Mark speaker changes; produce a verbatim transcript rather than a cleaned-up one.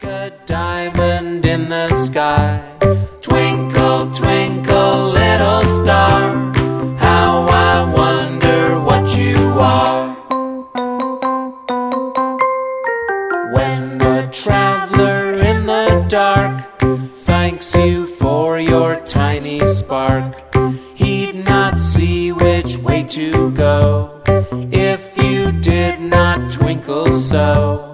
Speaker 1: a diamond in the sky. Twinkle, twinkle, little star, how I wonder what you are. When a traveler in the dark thanks you for your tiny spark, he'd not see which way to go if you did not twinkle so.